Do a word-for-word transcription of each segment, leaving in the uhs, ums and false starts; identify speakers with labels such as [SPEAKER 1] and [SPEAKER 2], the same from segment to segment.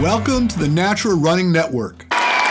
[SPEAKER 1] Welcome to the Natural Running Network.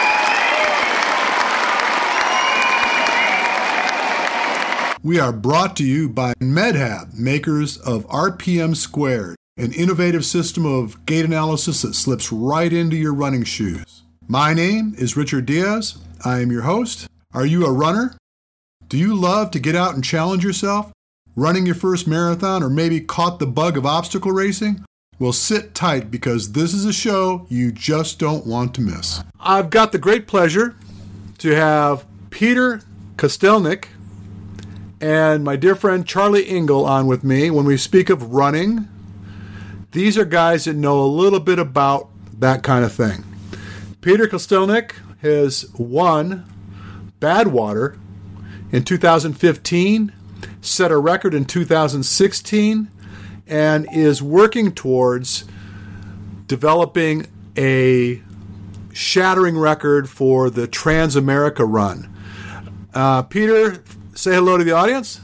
[SPEAKER 1] We are brought to you by MedHab, makers of R P M Squared, an innovative system of gait analysis that slips right into your running shoes. My name is Richard Diaz. I am your host. Are you a runner? Do you love to get out and challenge yourself? Running your first marathon or maybe caught the bug of obstacle racing? Well, sit tight because this is a show you just don't want to miss. I've got the great pleasure to have Peter Kostelnik and my dear friend Charlie Engle on with me when we speak of running. These are guys that know a little bit about that kind of thing. Peter Kostelnik has won Badwater in two thousand fifteen, set a record in two thousand sixteen, and is working towards developing a shattering record for the Trans-America Run. Uh, Peter, say hello to the audience.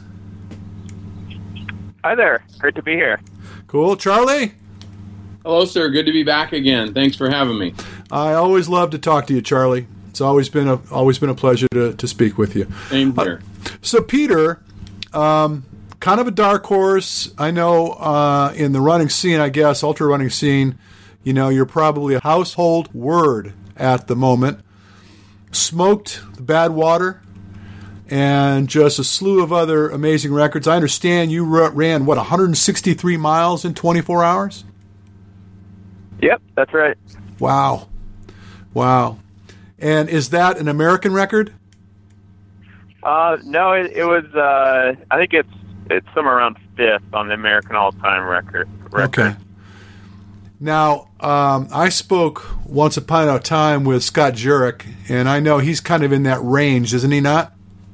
[SPEAKER 2] Hi there. Great to be here.
[SPEAKER 1] Cool. Charlie?
[SPEAKER 3] Hello, sir. Good to be back again. Thanks for having me. I
[SPEAKER 1] always love to talk to you, Charlie. It's always been a always been a pleasure to, to speak with you.
[SPEAKER 3] Same here.
[SPEAKER 1] Uh, so, Peter, um, kind of a dark horse. I know uh, in the running scene, I guess, ultra running scene, you know, you're probably a household word at the moment. Smoked the Badwater and just a slew of other amazing records. I understand you ran, what, one hundred sixty-three miles in twenty-four hours?
[SPEAKER 2] Yep, that's right.
[SPEAKER 1] Wow. Wow. And is that an American record?
[SPEAKER 2] Uh, no, it, it was, uh, I think it's it's somewhere around fifth on the American all-time record. record.
[SPEAKER 1] Okay. Now, um, I spoke once upon a time with Scott Jurek, and I know he's kind of in that range, isn't he not?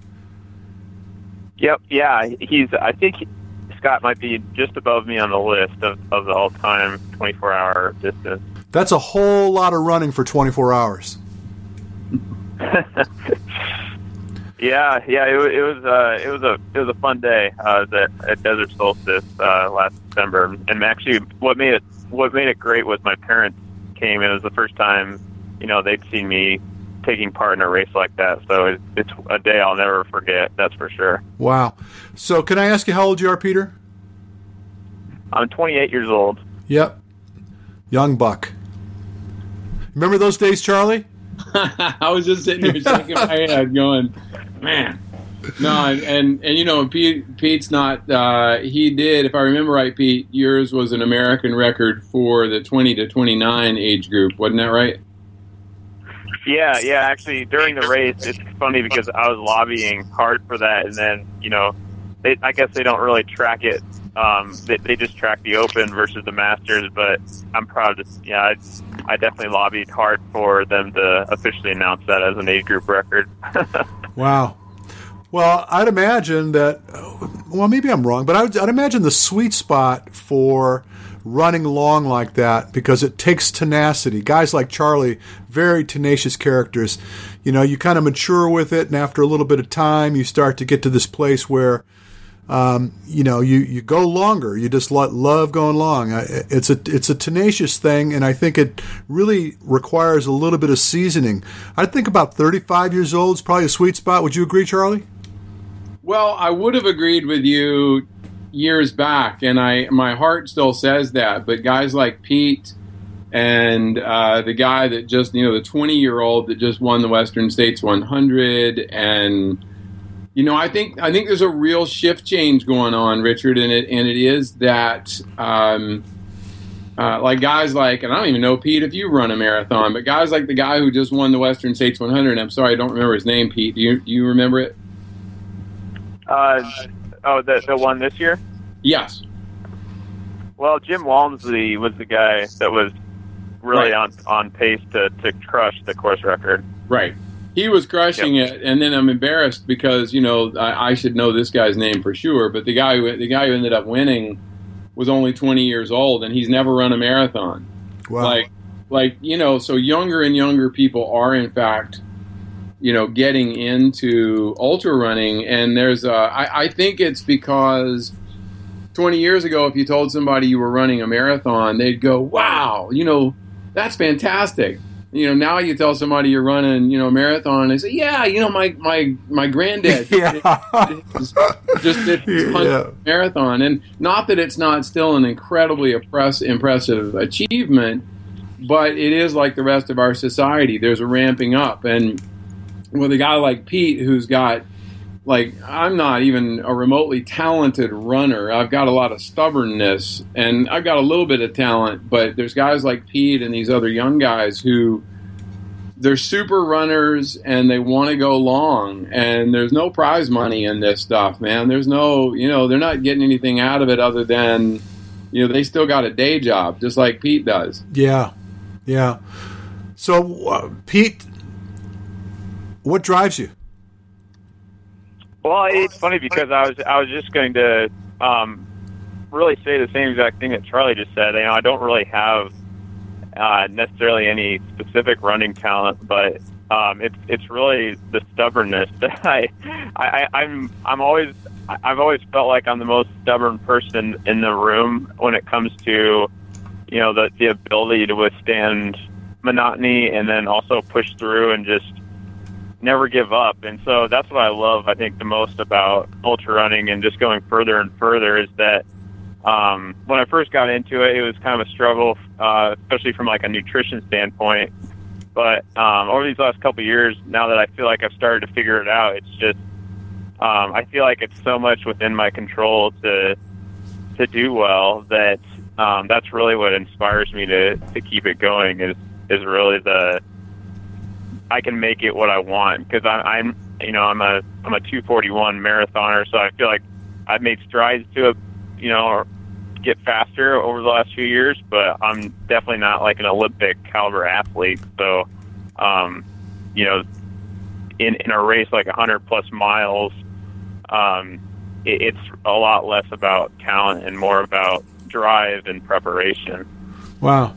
[SPEAKER 2] Yep, yeah. He's, I think he, Scott might be just above me on the list of, of the all-time twenty-four hour distance.
[SPEAKER 1] That's a whole lot of running for twenty-four hours.
[SPEAKER 2] yeah, yeah. It, it was uh, it was a it was a fun day uh, at, at Desert Solstice uh, last December, and actually, what made it what made it great was my parents came. It was the first time, you know, they'd seen me taking part in a race like that. So it, it's a day I'll never forget. That's for sure.
[SPEAKER 1] Wow. So can I ask you how old you are, Peter?
[SPEAKER 2] I'm twenty-eight years old.
[SPEAKER 1] Yep. Young buck. Remember those days, Charlie?
[SPEAKER 3] I was just sitting here shaking my head going, man. No, and, and, and you know, Pete, Pete's not, uh, he did, if I remember right, Pete, yours was an American record for the twenty to twenty-nine age group. Wasn't that right?
[SPEAKER 2] Yeah, yeah. Actually, during the race, it's funny because I was lobbying hard for that, and then, you know, they, I guess they don't really track it. Um, they, they just track the Open versus the Masters, but I'm proud to, yeah, I, I definitely lobbied hard for them to officially announce that as an age group record.
[SPEAKER 1] Wow. Well, I'd imagine that, well, maybe I'm wrong, but I'd, I'd imagine the sweet spot for running long like that, because it takes tenacity. Guys like Charlie, very tenacious characters. You know, you kind of mature with it, and after a little bit of time, you start to get to this place where, um, you know, you, you go longer. You just lo- love going long. It's a it's a tenacious thing, and I think it really requires a little bit of seasoning. I think about thirty-five years old is probably a sweet spot. Would you agree, Charlie?
[SPEAKER 3] Well, I would have agreed with you years back, and I my heart still says that. But guys like Pete and uh, the guy that just, you know, the twenty-year-old that just won the Western States one hundred, and you know, I think I think there's a real shift change going on, Richard, and it and it is that um, uh, like guys like, and I don't even know, Pete, if you run a marathon, but guys like the guy who just won the Western States one hundred. I'm sorry, I don't remember his name, Pete. Do you do you remember it?
[SPEAKER 2] Uh, oh, the the one this year?
[SPEAKER 3] Yes.
[SPEAKER 2] Well, Jim Walmsley was the guy that was really
[SPEAKER 3] right.
[SPEAKER 2] on on pace to, to crush the course record.
[SPEAKER 3] Right. He was crushing yep. it, and then I'm embarrassed because, you know, I, I should know this guy's name for sure, but the guy who the guy who ended up winning was only twenty years old, and he's never run a marathon.
[SPEAKER 1] Wow.
[SPEAKER 3] Like, like you know, so younger and younger people are, in fact, you know, getting into ultra running, and there's a, I, I think it's because twenty years ago, if you told somebody you were running a marathon, they'd go, wow, you know, that's fantastic. You know, now you tell somebody you're running, you know, a marathon, and they say, yeah, you know, my my my granddad
[SPEAKER 1] yeah.
[SPEAKER 3] just did his
[SPEAKER 1] yeah.
[SPEAKER 3] marathon, and not that it's not still an incredibly impress, impressive achievement, but it is like the rest of our society. There's a ramping up, and with a guy like Pete, who's got, like, I'm not even a remotely talented runner. I've got a lot of stubbornness, and I've got a little bit of talent, but there's guys like Pete and these other young guys who, they're super runners, and they want to go long, and there's no prize money in this stuff, man. There's no, you know, they're not getting anything out of it other than, you know, they still got a day job, just like Pete does.
[SPEAKER 1] Yeah, yeah. So, uh, Pete, what drives you?
[SPEAKER 2] Well, it's funny because I was I was just going to um, really say the same exact thing that Charlie just said. You know, I don't really have uh, necessarily any specific running talent, but um, it's it's really the stubbornness that I, I I'm I'm always I've always felt like I'm the most stubborn person in the room when it comes to, you know, the the ability to withstand monotony and then also push through and just never give up. And so that's what I love, I think, the most about ultra running and just going further and further is that um, when I first got into it, it was kind of a struggle, uh, especially from like a nutrition standpoint. But um, over these last couple of years, now that I feel like I've started to figure it out, it's just, um, I feel like it's so much within my control to to do well that um, that's really what inspires me to, to keep it going is, is really the, I can make it what I want because I'm, you know, I'm a I'm a two forty-one marathoner, so I feel like I've made strides to, a, you know, or get faster over the last few years, but I'm definitely not like an Olympic caliber athlete. So, um, you know, in in a race like one hundred plus miles, um, it, it's a lot less about talent and more about drive and preparation.
[SPEAKER 1] Wow.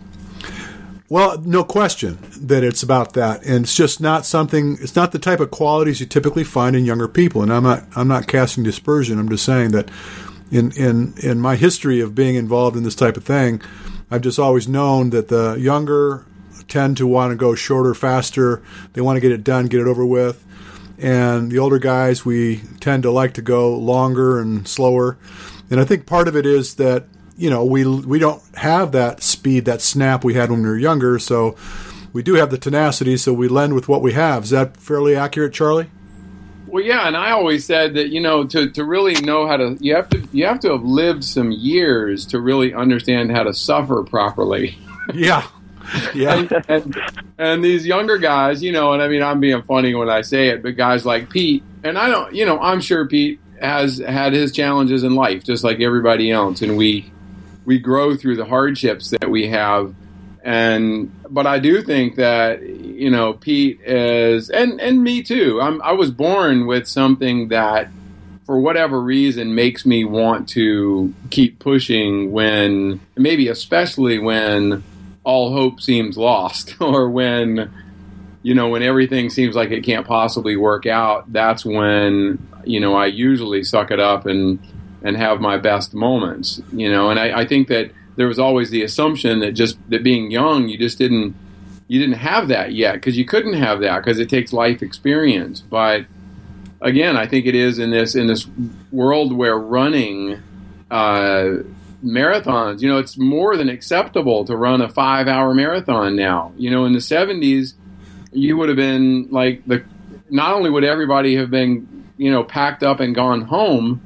[SPEAKER 1] Well, no question that it's about that, and it's just not something. It's not the type of qualities you typically find in younger people. And I'm not. I'm not casting dispersion. I'm just saying that, in in in my history of being involved in this type of thing, I've just always known that the younger tend to want to go shorter, faster. They want to get it done, get it over with, and the older guys, we tend to like to go longer and slower. And I think part of it is that, you know, we we don't have that speed, that snap we had when we were younger, so we do have the tenacity, so we lend with what we have. Is that fairly accurate, Charlie?
[SPEAKER 3] Well, yeah, and I always said that, you know, to, to really know how to, you have to you have to have lived some years to really understand how to suffer properly.
[SPEAKER 1] Yeah, yeah.
[SPEAKER 3] and, and, and these younger guys, you know, and I mean, I'm being funny when I say it, but guys like Pete, and I don't, you know, I'm sure Pete has had his challenges in life, just like everybody else, and we we grow through the hardships that we have. And but I do think that, you know, Pete is, and, and me too, I'm, I was born with something that, for whatever reason, makes me want to keep pushing when, maybe especially when all hope seems lost, or when, you know, when everything seems like it can't possibly work out. That's when, you know, I usually suck it up and and have my best moments, you know. And I, I think that there was always the assumption that just that being young, you just didn't you didn't have that yet, because you couldn't have that because it takes life experience. But again, I think it is in this in this world where running uh, marathons, you know, it's more than acceptable to run a five-hour marathon now. You know, in the seventies, you would have been like the not only would everybody have been, you know, packed up and gone home.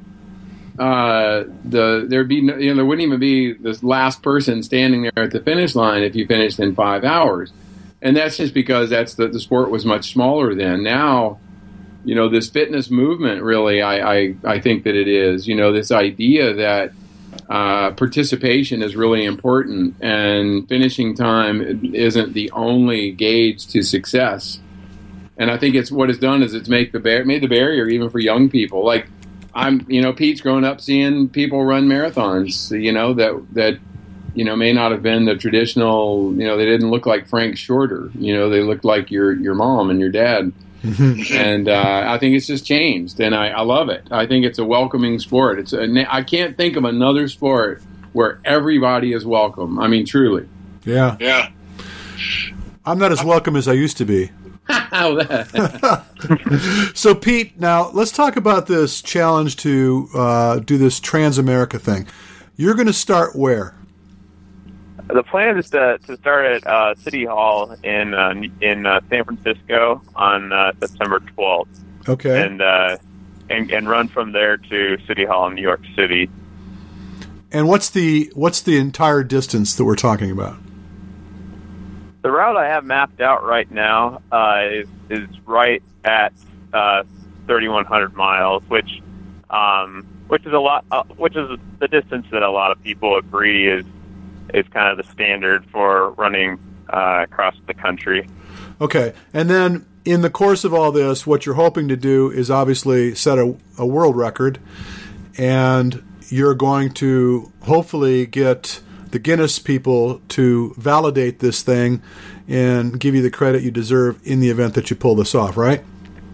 [SPEAKER 3] Uh, the there'd be no, you know, there wouldn't even be this last person standing there at the finish line if you finished in five hours, and that's just because that's the, the sport was much smaller then. Now, you know, this fitness movement really, I I, I think that it is, you know, this idea that uh, participation is really important, and finishing time isn't the only gauge to success. And I think it's what it's done is it's make the bar- made the barrier even for young people. Like, I'm, you know, Pete's grown up seeing people run marathons, you know, that, that, you know, may not have been the traditional, you know, they didn't look like Frank Shorter, you know, they looked like your, your mom and your dad. And uh, I think it's just changed, and I, I love it. I think it's a welcoming sport. It's a, I can't think of another sport where everybody is welcome. I mean, truly.
[SPEAKER 1] Yeah.
[SPEAKER 4] Yeah.
[SPEAKER 1] I'm not as welcome as I used to be. So, Pete, now let's talk about this challenge to uh, do this Transamerica thing. You're going to start where?
[SPEAKER 2] The plan is to, to start at uh, City Hall in uh, in uh, San Francisco on uh, September twelfth.
[SPEAKER 1] Okay.
[SPEAKER 2] And, uh, and and run from there to City Hall in New York City.
[SPEAKER 1] And what's the what's the entire distance that we're talking about?
[SPEAKER 2] The route I have mapped out right now uh, is, is right at uh, thirty-one hundred miles, which um, which is a lot, uh, which is the distance that a lot of people agree is is kind of the standard for running uh, across the country.
[SPEAKER 1] Okay, and then in the course of all this, what you're hoping to do is obviously set a, a world record, and you're going to hopefully get the Guinness people to validate this thing and give you the credit you deserve in the event that you pull this off, right?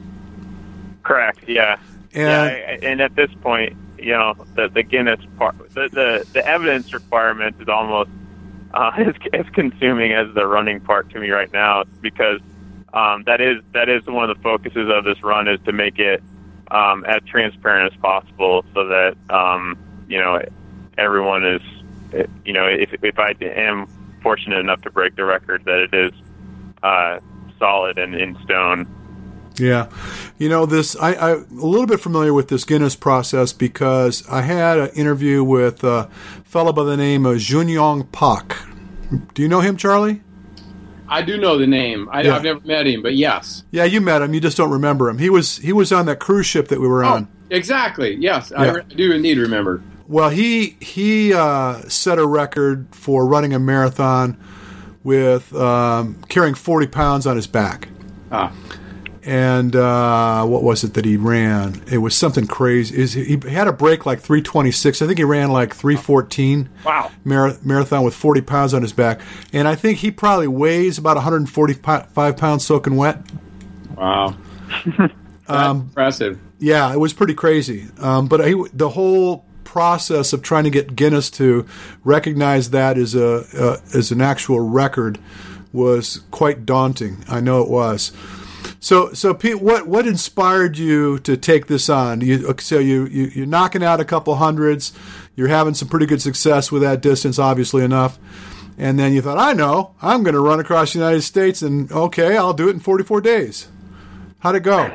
[SPEAKER 2] Correct, yeah.
[SPEAKER 1] And,
[SPEAKER 2] yeah, and at this point, you know, the, the Guinness part, the, the, the evidence requirement is almost uh, as, as consuming as the running part to me right now, because um, that is that is one of the focuses of this run, is to make it um, as transparent as possible, so that um, you know everyone is, you know, if if I am fortunate enough to break the record, that it is uh, solid and in stone.
[SPEAKER 1] Yeah. You know, this, I, I'm a little bit familiar with this Guinness process because I had an interview with a fellow by the name of Junyoung Park. Do you know him, Charlie?
[SPEAKER 3] I do know the name. I,
[SPEAKER 1] yeah.
[SPEAKER 3] I've never met him, but yes.
[SPEAKER 1] Yeah, you met him. You just don't remember him. He was he was on that cruise ship that we were on.
[SPEAKER 3] Oh, exactly. Yes,
[SPEAKER 1] yeah.
[SPEAKER 3] I re- do indeed remember.
[SPEAKER 1] Well, he he uh, set a record for running a marathon with um, carrying forty pounds on his back.
[SPEAKER 3] Ah.
[SPEAKER 1] And uh, what was it that he ran? It was something crazy. Is he had a break like three twenty-six. I think he ran like three fourteen.
[SPEAKER 3] Wow.
[SPEAKER 1] Mar- marathon with forty pounds on his back. And I think he probably weighs about one hundred forty-five pounds soaking wet.
[SPEAKER 3] Wow. That's um, impressive.
[SPEAKER 1] Yeah, it was pretty crazy. Um, but he, the whole process of trying to get Guinness to recognize that as a uh, as an actual record was quite daunting. I know it was. So, so Pete, what what inspired you to take this on? You, so you, you you're knocking out a couple hundreds, you're having some pretty good success with that distance, obviously enough, and then you thought, I know, I'm going to run across the United States, and okay, I'll do it in forty-four days. How'd it go?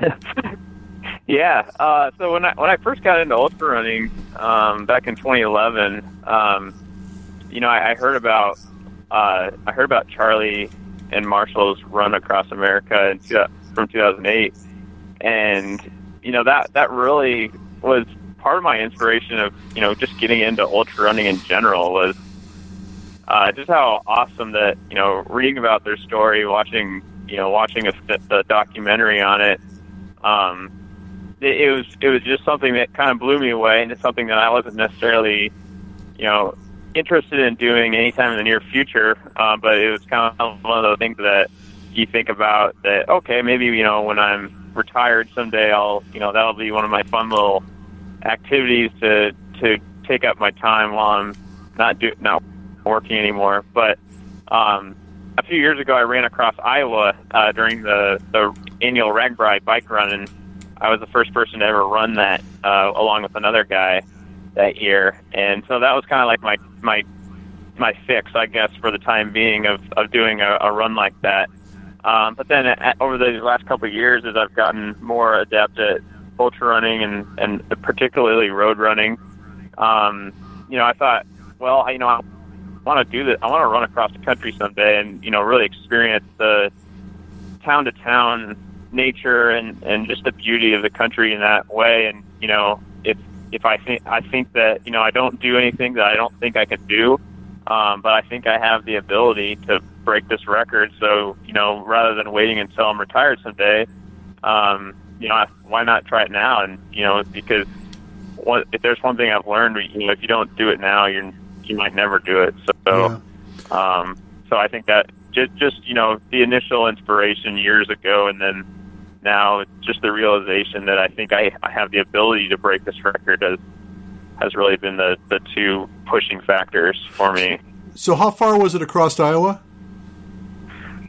[SPEAKER 2] Yeah, uh, so when I when I first got into ultra running um, back in twenty eleven, um, you know, I, I heard about uh, I heard about Charlie and Marshall's run across America in two, from two thousand eight, and you know that that really was part of my inspiration of you know just getting into ultra running in general, was uh, just how awesome that you know reading about their story, watching you know watching a, a documentary on it. Um, it, it was it was just something that kind of blew me away, and it's something that I wasn't necessarily you know. interested in doing anytime in the near future, uh, but it was kind of one of those things that you think about that, okay, maybe, you know, when I'm retired someday, I'll, you know, that'll be one of my fun little activities to, to take up my time while I'm not do, not working anymore. But, um, a few years ago, I ran across Iowa, uh, during the, the annual RAGBRAI bike run, and I was the first person to ever run that, uh, along with another guy that year. And so that was kind of like my, my, my fix, I guess, for the time being of, of doing a, a run like that. Um, but then at, over the last couple of years, as I've gotten more adept at ultra running and, and particularly road running, um, you know, I thought, well, I, you know, I want to do this. I want to run across the country someday and, you know, really experience the town to town nature and, and just the beauty of the country in that way. And, you know, if, If I think I think that you know I don't do anything that I don't think I can do, um, but I think I have the ability to break this record. So you know, rather than waiting until I'm retired someday, um, you know, why not try it now? And you know, because one, if there's one thing I've learned, you know, if you don't do it now, you you might never do it. So,
[SPEAKER 1] Yeah.
[SPEAKER 2] um, so I think that just just you know the initial inspiration years ago, and then. Now it's just the realization that I think I, I have the ability to break this record has has really been the, the two pushing factors for me.
[SPEAKER 1] So how far was it across Iowa?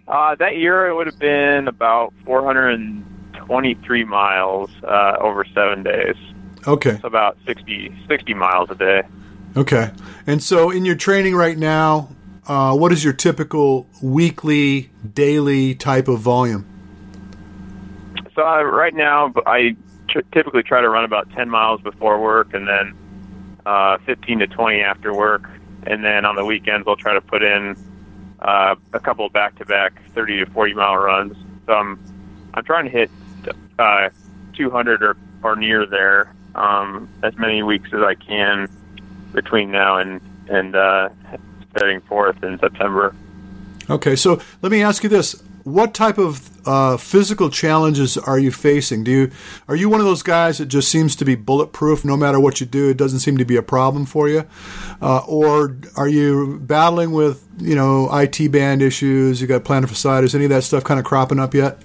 [SPEAKER 2] Uh, that year it would have been about four hundred twenty-three miles uh, over seven days.
[SPEAKER 1] Okay.
[SPEAKER 2] So about sixty, sixty miles a day.
[SPEAKER 1] Okay. And so in your training right now, uh, what is your typical weekly, daily type of volume?
[SPEAKER 2] So uh, right now I t- typically try to run about ten miles before work and then uh, fifteen to twenty after work. And then on the weekends I'll try to put in uh, a couple back-to-back thirty to forty mile runs. So I'm, I'm trying to hit uh, two hundred or, or near there um, as many weeks as I can between now and, and uh, heading forth in September.
[SPEAKER 1] Okay, so let me ask you this. What type of uh, physical challenges are you facing? Do you Are you one of those guys that just seems to be bulletproof no matter what you do? It doesn't seem to be a problem for you? Uh, or are you battling with, you know, I T band issues? You got plantar fasciitis, any of that stuff kind of cropping up yet?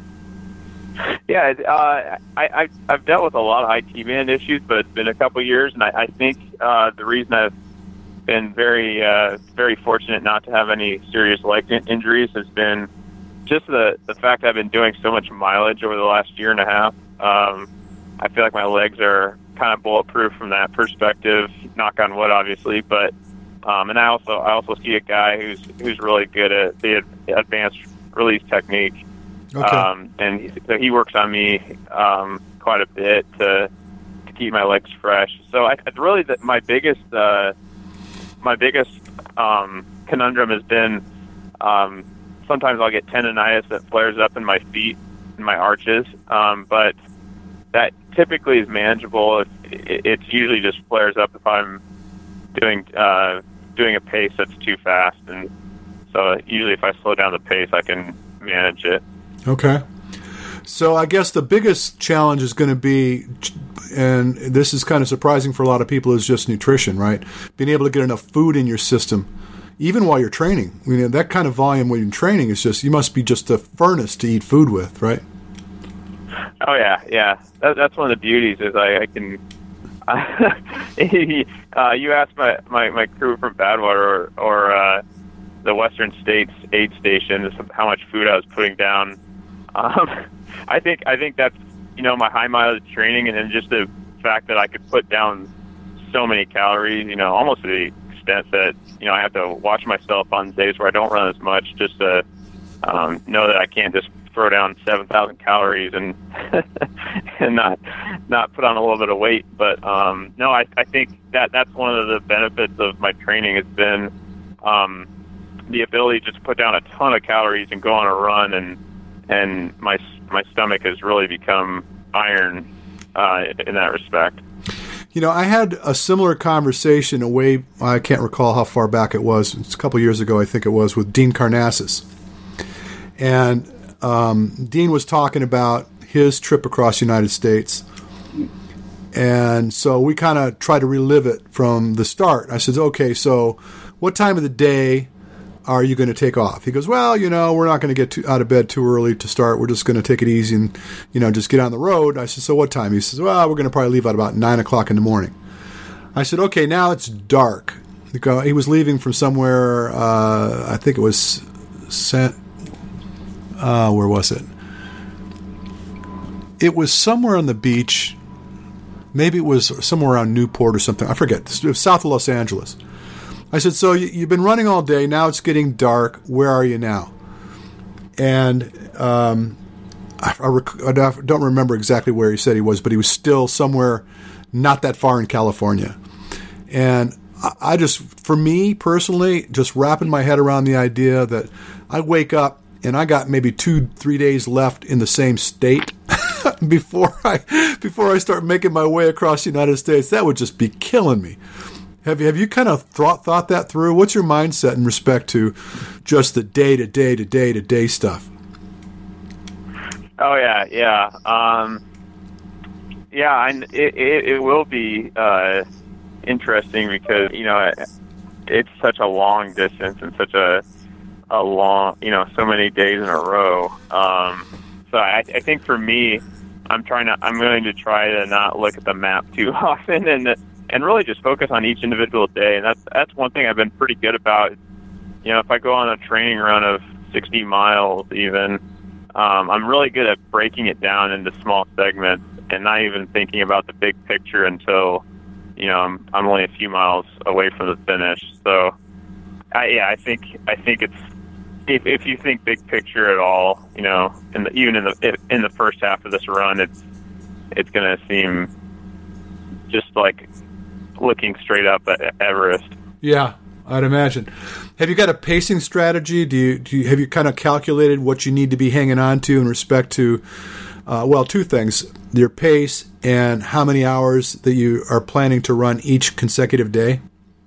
[SPEAKER 2] Yeah, uh, I, I, I've dealt with a lot of I T band issues, but it's been a couple of years, and I, I think uh, the reason I've been very, uh, very fortunate not to have any serious leg in- injuries has been just the, the fact I've been doing so much mileage over the last year and a half. Um, I feel like my legs are kind of bulletproof from that perspective, knock on wood, obviously, but um, and I also I also see a guy who's who's really good at the advanced release technique.
[SPEAKER 1] Okay.
[SPEAKER 2] Um, and he, so he works on me um, quite a bit to to keep my legs fresh. So I, I really, the, my biggest uh, my biggest um, conundrum has been um, sometimes I'll get tendonitis that flares up in my feet and my arches, um, but that typically is manageable. It, it, it usually just flares up if I'm doing uh, doing a pace that's too fast, and so usually if I slow down the pace, I can manage it.
[SPEAKER 1] Okay. So I guess the biggest challenge is going to be, and this is kind of surprising for a lot of people, is just nutrition, right? Being able to get enough food in your system, even while you're training. You know, that kind of volume when you're training is just, you must be just a furnace to eat food with, right?
[SPEAKER 2] Oh, yeah, yeah. That, that's one of the beauties is I, I can... uh, you asked my, my, my crew from Badwater or, or uh, the Western States aid station how much food I was putting down. Um, I think I think that's, you know, my high mileage training, and then just the fact that I could put down so many calories, you know, almost to the extent that, you know, I have to watch myself on days where I don't run as much just to um, know that I can't just throw down seven thousand calories and and not not put on a little bit of weight. But um, no, I, I think that that's one of the benefits of my training has been um, the ability to just put down a ton of calories and go on a run, and and my my stomach has really become iron uh, in that respect.
[SPEAKER 1] You know, I had a similar conversation away, I can't recall how far back it was, it's a couple years ago I think it was, with Dean Karnazes. And um, Dean was talking about his trip across the United States. And so we kind of tried to relive it from the start. I said, okay, so what time of the day are you going to take off? He goes, well, you know, we're not going to get too, out of bed too early to start. We're just going to take it easy and, you know, just get on the road. I said, so what time? He says, well, we're going to probably leave at about nine o'clock in the morning. I said, okay, now it's dark. He was leaving from somewhere, uh, I think it was, San, uh, where was it? It was somewhere on the beach. Maybe it was somewhere around Newport or something. I forget. It was south of Los Angeles. I said, so you've been running all day. Now it's getting dark. Where are you now? And um, I, I, rec- I don't remember exactly where he said he was, but he was still somewhere not that far in California. And I, I just, for me personally, just wrapping my head around the idea that I wake up and I got maybe two, three days left in the same state before I before I start making my way across the United States, that would just be killing me. Have you have you kind of thought thought that through? What's your mindset in respect to just the day to day to day to day stuff?
[SPEAKER 2] Oh yeah, yeah, um, yeah, and it, it, it will be uh, interesting because, you know, it, it's such a long distance and such a a long, you know, so many days in a row. Um, so I, I think for me, I'm trying to I'm going to try to not look at the map too often and. And really just focus on each individual day. And that's that's one thing I've been pretty good about. You know, if I go on a training run of sixty miles even, um, I'm really good at breaking it down into small segments and not even thinking about the big picture until, you know, I'm, I'm only a few miles away from the finish. So, I, yeah, I think I think it's if if you think big picture at all, you know, in the, even in the in the first half of this run, it's it's going to seem just like looking straight up at Everest.
[SPEAKER 1] Yeah, I'd imagine. Have you got a pacing strategy? Do you, do you have you kind of calculated what you need to be hanging on to in respect to, uh, well, two things, your pace and how many hours that you are planning to run each consecutive day?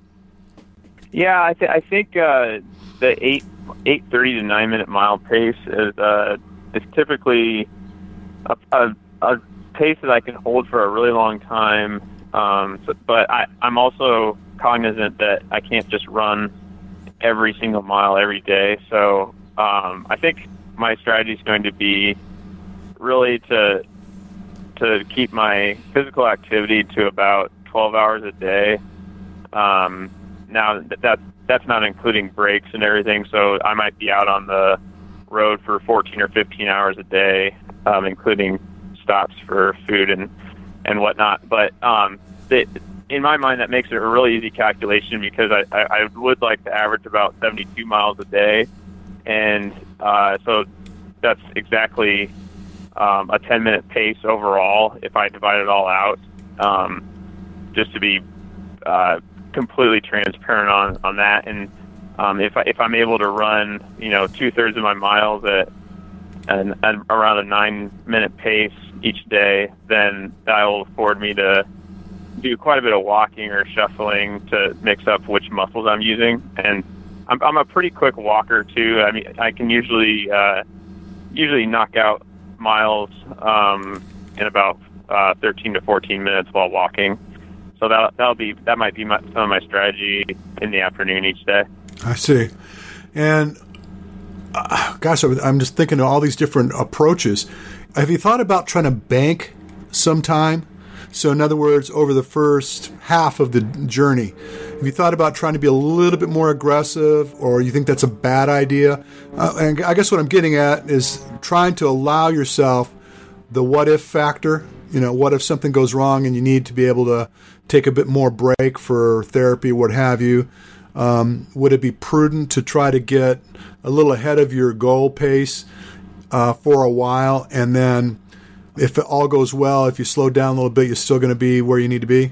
[SPEAKER 2] Yeah, I, th- I think uh, the eight eight thirty to nine minute mile pace is uh, is typically a, a, a pace that I can hold for a really long time. Um, so, but I, I'm also cognizant that I can't just run every single mile every day. So um, I think my strategy is going to be really to to keep my physical activity to about twelve hours a day. Um, now that that's, that's not including breaks and everything. So I might be out on the road for fourteen or fifteen hours a day, um, including stops for food and, and whatnot. But um, it, in my mind, that makes it a really easy calculation because I, I, I would like to average about seventy-two miles a day. And uh, so that's exactly um, a ten-minute pace overall if I divide it all out, um, just to be uh, completely transparent on, on that. And um, if, I, if I'm able to run, you know, two-thirds of my miles at an, at around a nine-minute pace each day, then that will afford me to do quite a bit of walking or shuffling to mix up which muscles I'm using. And I'm, I'm a pretty quick walker too. I mean, I can usually uh, usually knock out miles um, in about uh, thirteen to fourteen minutes while walking. So that that'll be that might be my, some of my strategy in the afternoon each day.
[SPEAKER 1] I see. And uh, gosh, I'm just thinking of all these different approaches. Have you thought about trying to bank some time? So in other words, over the first half of the journey, have you thought about trying to be a little bit more aggressive, or you think that's a bad idea? Uh, and I guess what I'm getting at is trying to allow yourself the what-if factor. You know, what if something goes wrong and you need to be able to take a bit more break for therapy, what have you? Um, would it be prudent to try to get a little ahead of your goal pace uh, for a while, and then if it all goes well, if you slow down a little bit, you're still going to be where you need to be?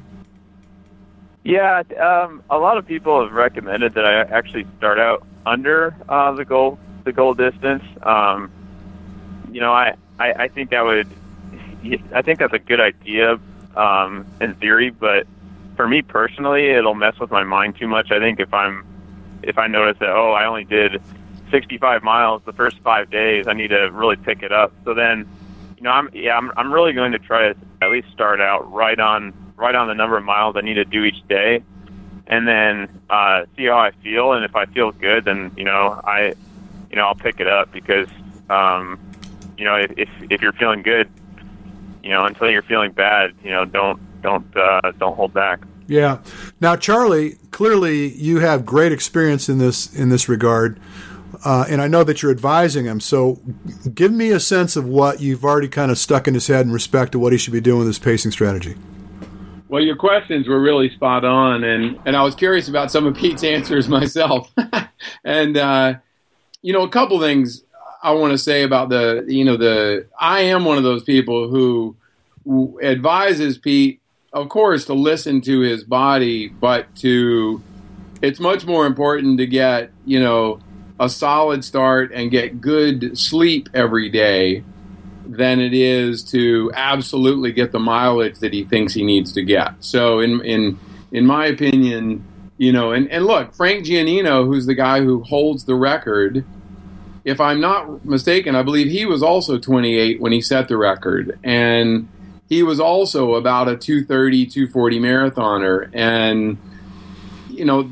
[SPEAKER 2] Yeah, um, a lot of people have recommended that I actually start out under uh, the goal the goal distance. Um, you know, I, I, I think that would I think that's a good idea um, in theory, but for me personally, it'll mess with my mind too much. I think if I'm if I notice that oh, I only did sixty-five miles the first five days, I need to really pick it up. So then, you know, I'm yeah, I'm I'm really going to try to at least start out right on right on the number of miles I need to do each day, and then uh, see how I feel. And if I feel good, then you know I, you know, I'll pick it up because, um, you know, if if, if you're feeling good, you know, until you're feeling bad, you know, don't don't uh, don't hold back.
[SPEAKER 1] Yeah. Now, Charlie, clearly you have great experience in this in this regard. Uh, and I know that you're advising him. So give me a sense of what you've already kind of stuck in his head in respect to what he should be doing with his pacing strategy.
[SPEAKER 3] Well, your questions were really spot on, and, and I was curious about some of Pete's answers myself. and, uh, you know, a couple things I want to say about the, you know, the, I am one of those people who, who advises Pete, of course, to listen to his body, but to, it's much more important to get, you know, a solid start and get good sleep every day than it is to absolutely get the mileage that he thinks he needs to get. So in in in my opinion, you know, and, and look, Frank Giannino, who's the guy who holds the record, if I'm not mistaken, I believe he was also twenty-eight when he set the record. And he was also about a two thirty, two forty marathoner. And, you know,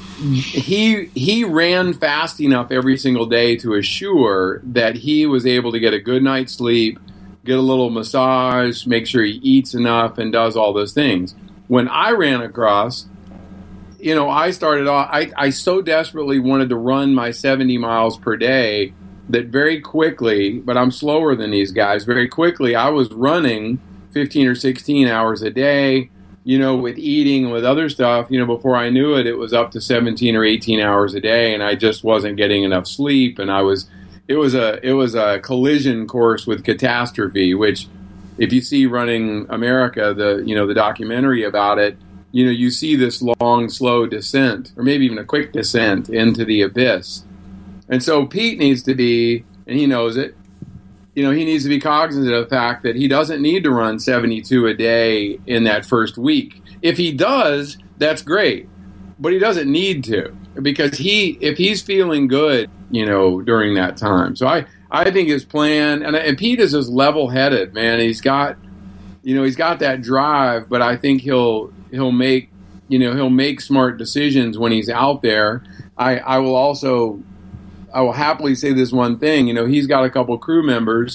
[SPEAKER 3] He he ran fast enough every single day to assure that he was able to get a good night's sleep, get a little massage, make sure he eats enough, and does all those things. When I ran across, you know, I started off, I, I so desperately wanted to run my seventy miles per day that very quickly, but I'm slower than these guys, very quickly I was running fifteen or sixteen hours a day, you know, with eating and with other stuff. You know, before I knew it, it was up to seventeen or eighteen hours a day, and I just wasn't getting enough sleep. And I was, it was a, it was a collision course with catastrophe, which if you see Running America, the, you know, the documentary about it, you know, you see this long, slow descent, or maybe even a quick descent into the abyss. And so Pete needs to be, and he knows it, you know, he needs to be cognizant of the fact that he doesn't need to run seventy-two a day in that first week. If he does, that's great, but he doesn't need to, because he, if he's feeling good, you know, during that time. So I, I think his plan, and, and Pete is just level-headed, man. He's got, you know, he's got that drive, but I think he'll, he'll make, you know, he'll make smart decisions when he's out there. I, I will also, I will happily say this one thing. You know, he's got a couple crew members,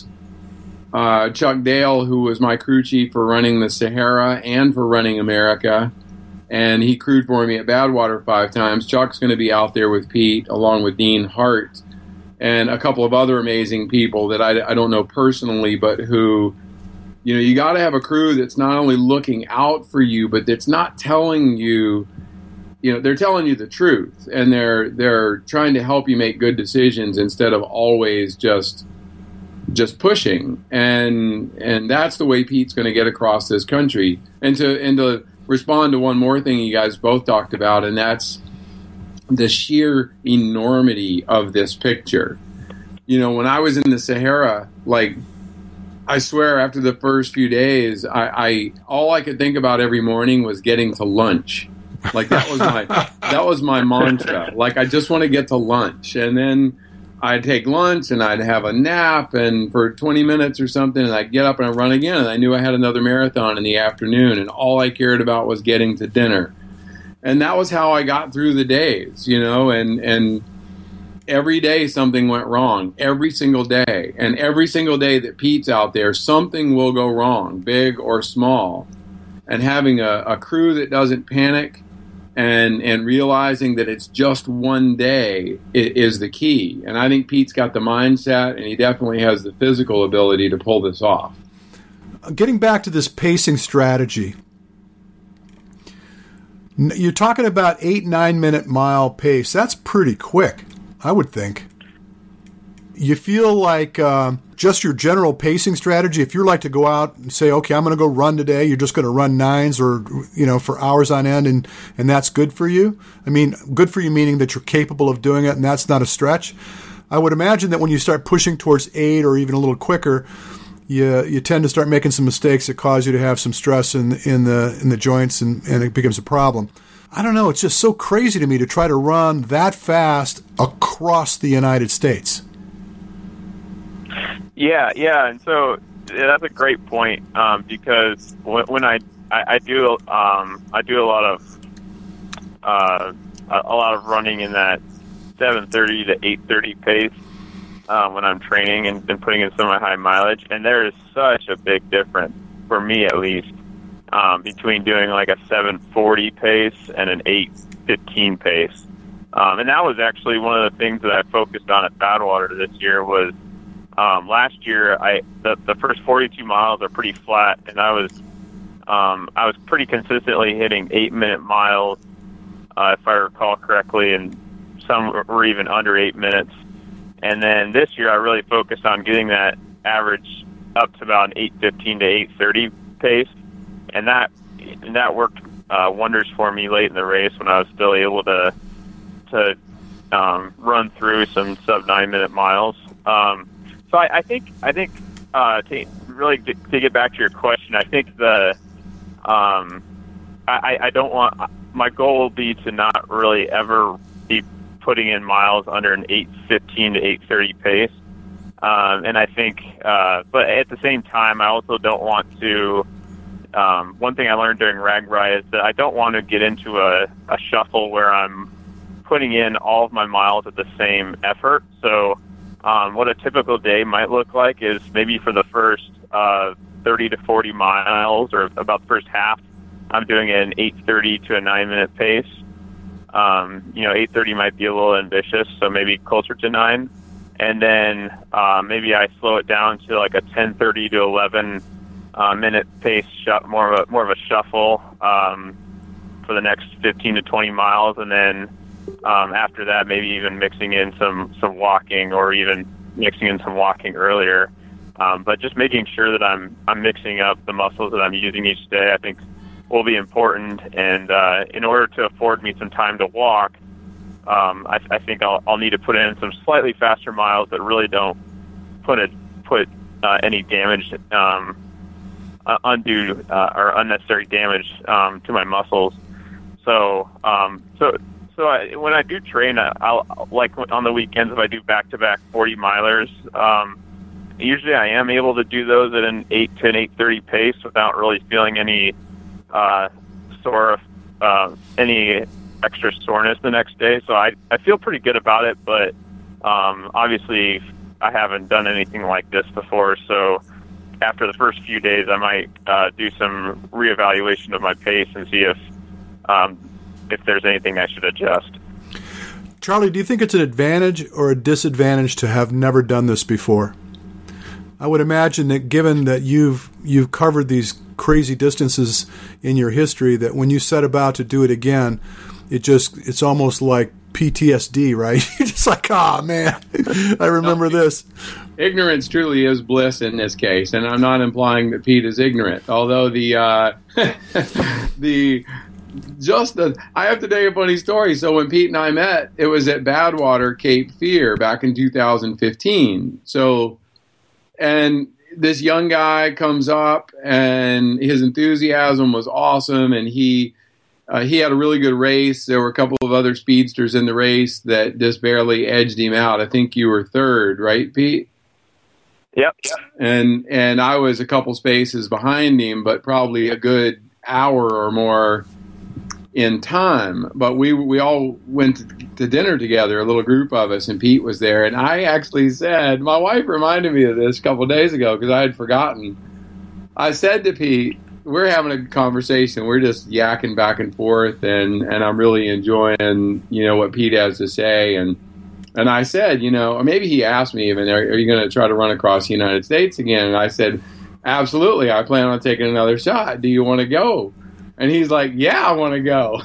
[SPEAKER 3] uh, Chuck Dale, who was my crew chief for running the Sahara and for Running America, and he crewed for me at Badwater five times. Chuck's going to be out there with Pete, along with Dean Hart, and a couple of other amazing people that I, I don't know personally, but who, you know, you got to have a crew that's not only looking out for you, but that's not telling you, you know, they're telling you the truth, and they're they're trying to help you make good decisions instead of always just just pushing. And and that's the way Pete's going to get across this country. And to and to respond to one more thing you guys both talked about, and that's the sheer enormity of this picture. You know, when I was in the Sahara, like, I swear after the first few days, I, I all I could think about every morning was getting to lunch. Like, that was my that was my mantra. Like, I just want to get to lunch, and then I'd take lunch and I'd have a nap, and for twenty minutes or something, and I'd get up and I'd run again. And I knew I had another marathon in the afternoon, and all I cared about was getting to dinner. And that was how I got through the days, you know. And and every day something went wrong, every single day, and every single day that Pete's out there, something will go wrong, big or small. And having a, a crew that doesn't panic, and and realizing that it's just one day is the key. And I think Pete's got the mindset, and he definitely has the physical ability to pull this off.
[SPEAKER 1] Getting back to this pacing strategy, you're talking about eight, nine minute mile pace. That's pretty quick, I would think. You feel like uh, just your general pacing strategy, if you're like to go out and say, okay, I'm going to go run today, you're just going to run nines or, you know, for hours on end, and, and that's good for you? I mean, good for you meaning that you're capable of doing it, and that's not a stretch. I would imagine that when you start pushing towards eight or even a little quicker, you you tend to start making some mistakes that cause you to have some stress in in the in the joints, and, and it becomes a problem. I don't know. It's just so crazy to me to try to run that fast across the United States.
[SPEAKER 2] Yeah, yeah, and so yeah, that's a great point, um, because when, when I, I I do um, I do a lot of uh, a, a lot of running in that seven thirty to eight thirty pace uh, when I'm training and, and putting in some of my high mileage, and there is such a big difference for me, at least, um, between doing like a seven forty pace and an eight fifteen pace, um, and that was actually one of the things that I focused on at Badwater this year. Was Um, last year, I the, the first forty-two miles are pretty flat, and I was um, I was pretty consistently hitting eight-minute miles, uh, if I recall correctly, and some were even under eight minutes. And then this year, I really focused on getting that average up to about an eight fifteen to eight thirty pace, and that and that worked uh, wonders for me late in the race when I was still able to to um, run through some sub nine-minute miles. Um, So I, I think I think uh, to really get, to get back to your question, I think the um, I, I don't want my goal will be to not really ever be putting in miles under an eight fifteen to eight thirty pace, um, and I think uh, but at the same time I also don't want to. Um, one thing I learned during RAGBRAI is that I don't want to get into a, a shuffle where I'm putting in all of my miles at the same effort. So. Um, what a typical day might look like is maybe for the first uh, thirty to forty miles, or about the first half, I'm doing an eight thirty to a nine minute pace. Um, you know, eight thirty might be a little ambitious, so maybe closer to nine. And then uh, maybe I slow it down to like a ten thirty to eleven uh, minute pace, sh- more of a more of a shuffle um, for the next fifteen to twenty miles, and then um, after that, maybe even mixing in some some walking, or even mixing in some walking earlier. Um, but just making sure that I'm I'm mixing up the muscles that I'm using each day, I think, will be important. And uh, in order to afford me some time to walk, um, I, I think I'll, I'll need to put in some slightly faster miles that really don't put it put uh, any damage, um, uh, undue uh, or unnecessary damage um, to my muscles. So, um, so, so I, when I do train, I'll like on the weekends if I do back-to-back forty milers. Um, usually, I am able to do those at an eight to an eight thirty pace without really feeling any uh, sore, uh, any extra soreness the next day. So I, I feel pretty good about it. But um, obviously, I haven't done anything like this before. So after the first few days, I might uh, do some reevaluation of my pace and see if um, if there's anything I should adjust.
[SPEAKER 1] Charlie, do you think it's an advantage or a disadvantage to have never done this before? I would imagine that given that you've you've covered these crazy distances in your history, that when you set about to do it again, it just it's almost like P T S D, right? You're just like, oh man, I remember no, this.
[SPEAKER 3] Ignorance truly is bliss in this case, and I'm not implying that Pete is ignorant. Although the uh, the just the I have to tell you a funny story. So when Pete and I met, it was at Badwater, Cape Fear, back in two thousand fifteen. So, and this young guy comes up, and his enthusiasm was awesome, and he. Uh, he had a really good race. There were a couple of other speedsters in the race that just barely edged him out. I think you were third, right, Pete?
[SPEAKER 2] Yep. yep.
[SPEAKER 3] And and I was a couple spaces behind him, but probably a good hour or more in time. But we we all went to, to dinner together, a little group of us, and Pete was there. And I actually said, my wife reminded me of this a couple of days ago because I had forgotten. I said to Pete, we're having a conversation. We're just yakking back and forth, and, and I'm really enjoying, you know, what Pete has to say. And and I said, you know, or maybe he asked me even, are, are you going to try to run across the United States again? And I said, absolutely. I plan on taking another shot. Do you want to go? And he's like, yeah, I want to go.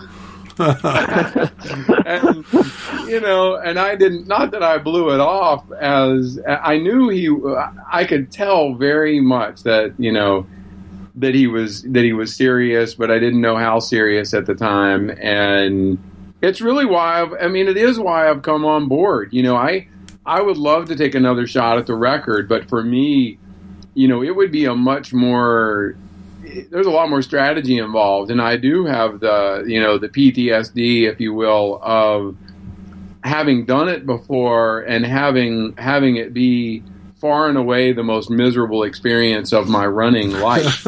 [SPEAKER 3] And, you know, and I didn't, not that I blew it off, as I knew he, I could tell very much that, you know, that he was that he was serious, but I didn't know how serious at the time. And it's really why I've, I mean, it is why I've come on board. You know, I I would love to take another shot at the record, but for me, you know, it would be a much more, there's a lot more strategy involved. And I do have the, you know, the P T S D, if you will, of having done it before and having having it be far and away the most miserable experience of my running life.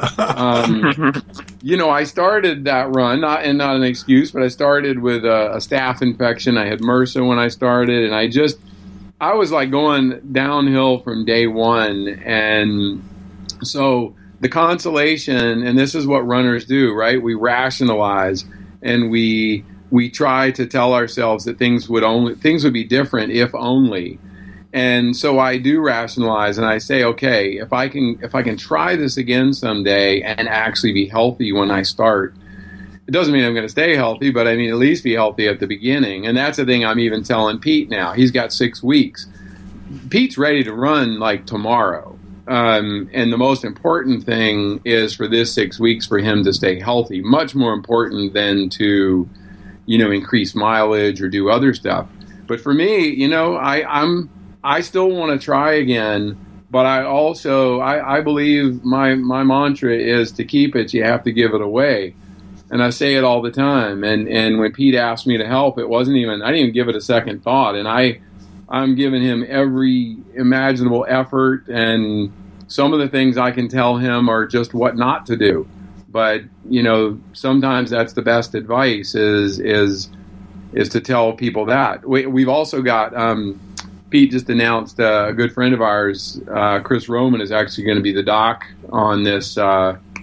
[SPEAKER 3] um, you know, I started that run, not and not an excuse, but I started with a, a staph infection. I had MRSA when I started, and I just, I was like going downhill from day one. And so the consolation, and this is what runners do, right? We rationalize, and we we try to tell ourselves that things would only things would be different if only. And so I do rationalize, and I say, okay, if I can if I can try this again someday and actually be healthy when I start, it doesn't mean I'm going to stay healthy, but I mean at least be healthy at the beginning. And that's the thing I'm even telling Pete now. He's got six weeks. Pete's ready to run like tomorrow. Um, and the most important thing is for this six weeks for him to stay healthy, much more important than to, you know, increase mileage or do other stuff. But for me, you know, I, I'm I still want to try again, but I also, I, I believe my, my mantra is to keep it, you have to give it away. And I say it all the time. And, and when Pete asked me to help, it wasn't even, I didn't even give it a second thought. And I, I'm giving him every imaginable effort. And some of the things I can tell him are just what not to do. But, you know, sometimes that's the best advice is, is, is to tell people that. We, we've also got, um, Pete just announced uh, a good friend of ours, uh, Chris Roman, is actually going to be the doc on this uh,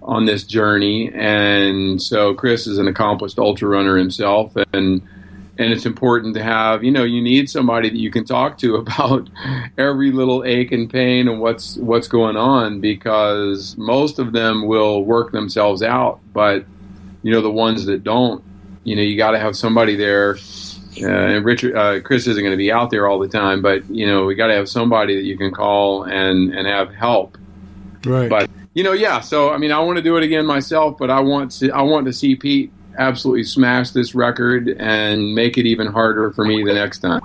[SPEAKER 3] on this journey, and so Chris is an accomplished ultra runner himself, and and it's important to have, you know, you need somebody that you can talk to about every little ache and pain and what's what's going on, because most of them will work themselves out, but you know, the ones that don't, you know, you got to have somebody there. Uh, and Richard, uh, Chris isn't going to be out there all the time, but you know, we got to have somebody that you can call and and have help.
[SPEAKER 1] Right.
[SPEAKER 3] But you know, yeah. So I mean, I want to do it again myself, but I want to I want to see Pete absolutely smash this record and make it even harder for me the next time.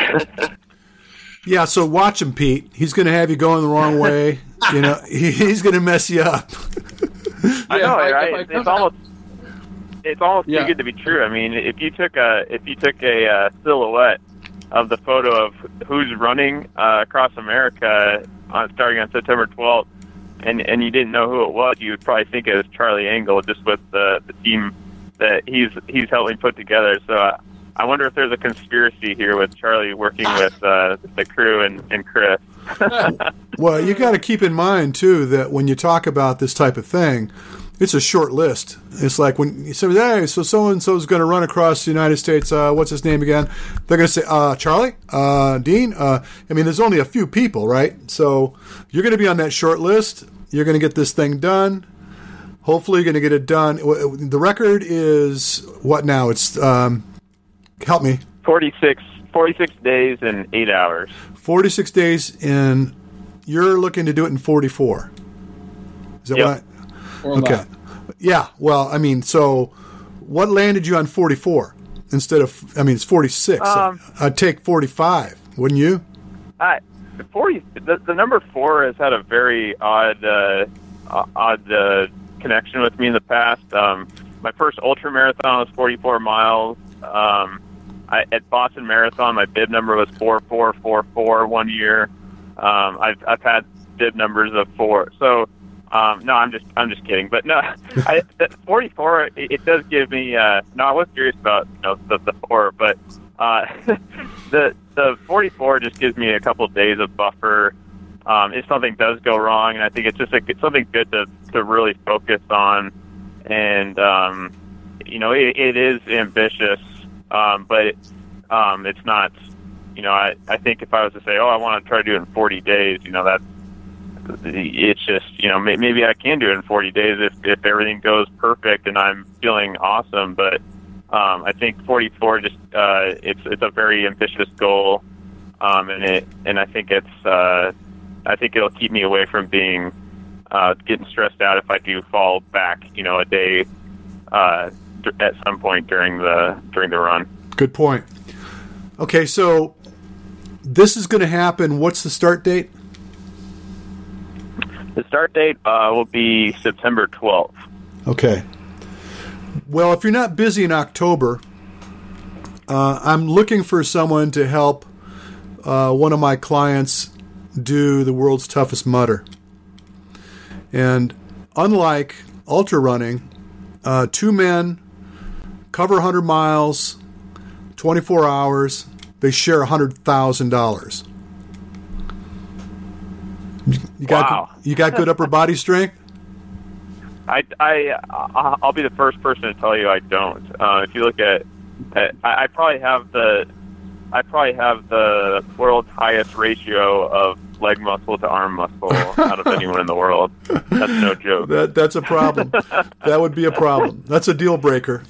[SPEAKER 1] Yeah. So watch him, Pete. He's going to have you going the wrong way. You know, he, he's going to mess you up.
[SPEAKER 2] I know,
[SPEAKER 3] yeah,
[SPEAKER 2] right?
[SPEAKER 3] I, I,
[SPEAKER 2] it's almost. It's almost
[SPEAKER 3] Yeah.
[SPEAKER 2] too good to be true. I mean, if you took a if you took a uh, silhouette of the photo of who's running uh, across America on, starting on September twelfth, and and you didn't know who it was, you would probably think it was Charlie Engle, just with the the team that he's he's helping put together. So uh, I wonder if there's a conspiracy here with Charlie working with uh, the crew and, and Chris.
[SPEAKER 1] Well, you got to keep in mind too that when you talk about this type of thing, it's a short list. It's like when you say, "Hey, so so and so is going to run across the United States. Uh, what's his name again?" They're going to say, uh, "Charlie, uh, Dean." Uh, I mean, there's only a few people, right? So you're going to be on that short list. You're going to get this thing done. Hopefully, you're going to get it done. The record is what now? It's um, help me.
[SPEAKER 2] forty-six, forty-six days and eight hours.
[SPEAKER 1] forty-six days, and you're looking to do it in forty-four. Is that
[SPEAKER 2] Yep.
[SPEAKER 1] right?
[SPEAKER 3] Or
[SPEAKER 1] Okay.
[SPEAKER 3] less.
[SPEAKER 1] Yeah. Well, I mean, so what landed you on forty-four instead of? I mean, it's forty-six.
[SPEAKER 2] Um,
[SPEAKER 1] I'd take forty-five, wouldn't you?
[SPEAKER 2] I forty. The, the number four has had a very odd, uh, odd uh, connection with me in the past. Um, my first ultra marathon was forty-four miles. Um, I, at Boston Marathon, my bib number was four four four four one year. Um, I've I've had bib numbers of four. So um, no, I'm just I'm just kidding. But no, I, forty-four. It, it does give me. Uh, no, I was curious about you know the, the four, but uh, the the forty-four just gives me a couple of days of buffer. Um, if something does go wrong, and I think it's just a, it's something good to to really focus on. And um, you know, it, it is ambitious. Um, but it, um, it's not, you know, I, I think if I was to say, oh, I want to try to do it in forty days, you know, that's, it's just, you know, may, maybe I can do it in forty days if, if everything goes perfect and I'm feeling awesome. But um, I think forty-four just, uh, it's, it's a very ambitious goal. Um, and it, and I think it's, uh, I think it'll keep me away from being, uh, getting stressed out if I do fall back, you know, a day, uh, at some point during the during the run.
[SPEAKER 1] Good point. Okay, so this is going to happen. What's the start date?
[SPEAKER 2] The start date uh, will be September twelfth.
[SPEAKER 1] Okay. Well, if you're not busy in October, uh, I'm looking for someone to help uh, one of my clients do the world's toughest mudder. And unlike ultra running, uh, two men cover one hundred miles, twenty-four hours. They share one hundred thousand dollars. You got
[SPEAKER 2] Wow.
[SPEAKER 1] you got good upper body strength?
[SPEAKER 2] I, I, I'll be the first person to tell you I don't. Uh, if you look at, at I, I probably have the, I probably have the world's highest ratio of leg muscle to arm muscle out of anyone in the world. That's no joke.
[SPEAKER 1] That that's a problem. That would be a problem. That's a deal breaker.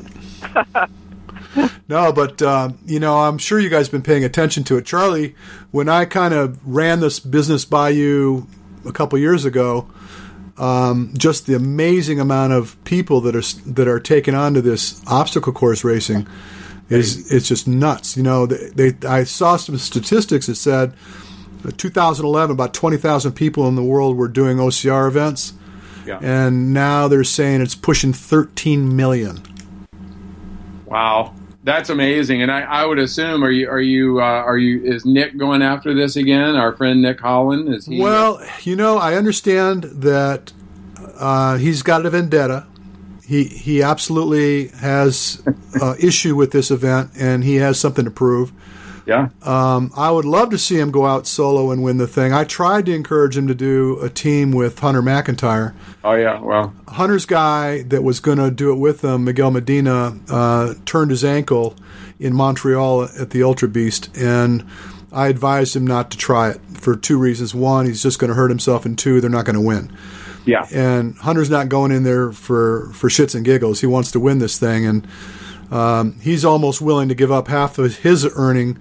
[SPEAKER 1] No, but uh, you know, I'm sure you guys have been paying attention to it, Charlie. When I kind of ran this business by you a couple years ago, um, just the amazing amount of people that are that are taken on to this obstacle course racing is it's just nuts. You know, they, they I saw some statistics that said two thousand eleven, about twenty thousand people in the world were doing O C R events,
[SPEAKER 3] Yeah.
[SPEAKER 1] and now they're saying it's pushing thirteen million.
[SPEAKER 3] Wow, that's amazing. And I, I would assume, are you are you uh, are you is Nick going after this again? Our friend Nick Holland, is he?
[SPEAKER 1] Well, you know, I understand that uh, he's got a vendetta. He he absolutely has uh, issue with this event, and he has something to prove.
[SPEAKER 3] Yeah.
[SPEAKER 1] Um, I would love to see him go out solo and win the thing. I tried to encourage him to do a team with Hunter McIntyre.
[SPEAKER 3] Oh, yeah, well.
[SPEAKER 1] Hunter's guy that was going to do it with him, Miguel Medina, uh, turned his ankle in Montreal at the Ultra Beast, and I advised him not to try it for two reasons. One, he's just going to hurt himself, and two, they're not going to win.
[SPEAKER 3] Yeah.
[SPEAKER 1] And Hunter's not going in there for, for shits and giggles. He wants to win this thing, and um, he's almost willing to give up half of his earning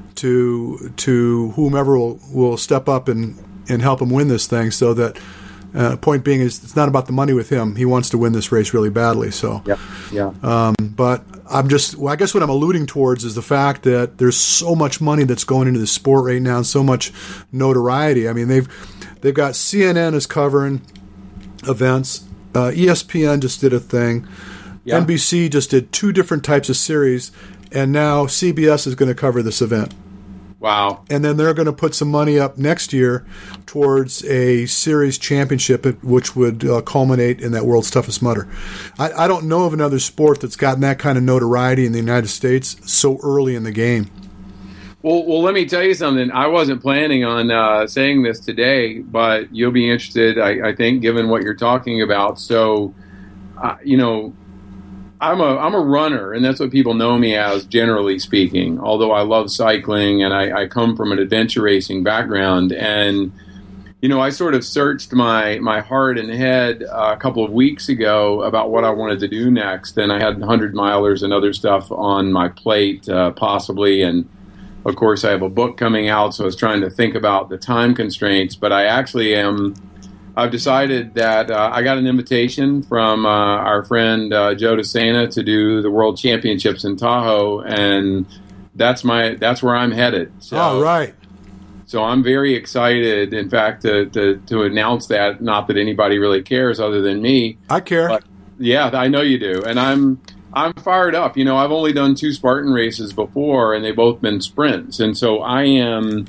[SPEAKER 1] to to whomever will, will step up and, and help him win this thing. So that uh, point being is it's not about the money with him. He wants to win this race really badly. So
[SPEAKER 3] yeah, yeah.
[SPEAKER 1] Um, but I'm just well, I guess what I'm alluding towards is the fact that there's so much money that's going into the sport right now, and so much notoriety. I mean, they've they've got C N N is covering events. Uh, E S P N just did a thing. Yeah. N B C just did two different types of series, and now C B S is going to cover this event.
[SPEAKER 3] Wow.
[SPEAKER 1] And then they're going to put some money up next year towards a series championship, which would uh, culminate in that World's Toughest Mudder. I, I don't know of another sport that's gotten that kind of notoriety in the United States so early in the game.
[SPEAKER 3] Well, well, let me tell you something. I wasn't planning on uh, saying this today, but you'll be interested, I, I think, given what you're talking about. So, uh, you know, I'm a I'm a runner, and that's what people know me as, generally speaking. Although I love cycling, and I, I come from an adventure racing background, and you know, I sort of searched my my heart and head uh, a couple of weeks ago about what I wanted to do next, and I had hundred milers and other stuff on my plate, uh, possibly, and of course, I have a book coming out, so I was trying to think about the time constraints. But I actually am. I've decided that uh, I got an invitation from uh, our friend uh, Joe DeSena to do the World Championships in Tahoe, and that's my that's where I'm headed. So,
[SPEAKER 1] All right.
[SPEAKER 3] So I'm very excited, in fact, to, to to announce that. Not that anybody really cares other than me.
[SPEAKER 1] I care.
[SPEAKER 3] But yeah, I know you do, and I'm I'm fired up. You know, I've only done two Spartan races before, and they've both been sprints, and so I am.